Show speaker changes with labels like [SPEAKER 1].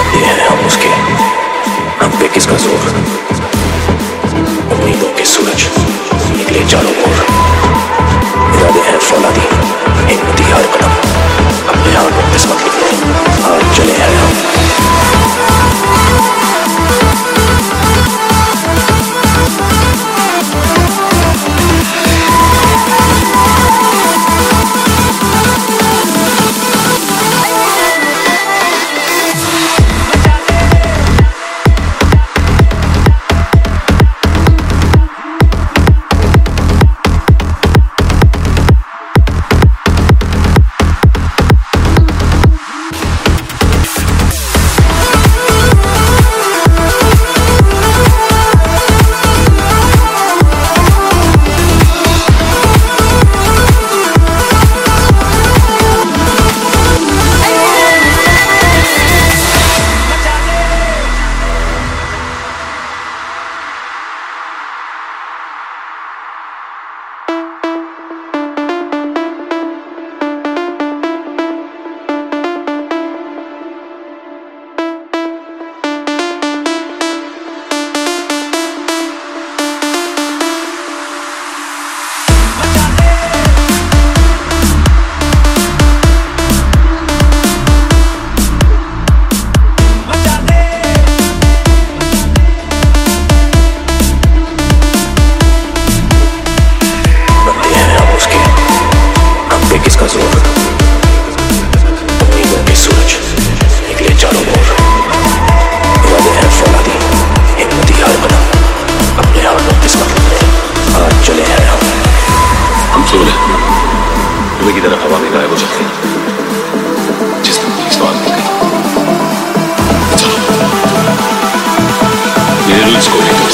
[SPEAKER 1] ये है हम उसके, हम पे किसका जोर। उम्मीदों के सूरज निकले चारों ओर, इरादे हैं फौलादी, हिम्मती हर कदम, अपने हाथ में किस्मत लिखने आज चले हैं हम।
[SPEAKER 2] धुएं की तरह हवा में गायब हो जाते हैं जिसमें पुलिस तो आदमी गई। चलो मेरे रूल्स को लेकर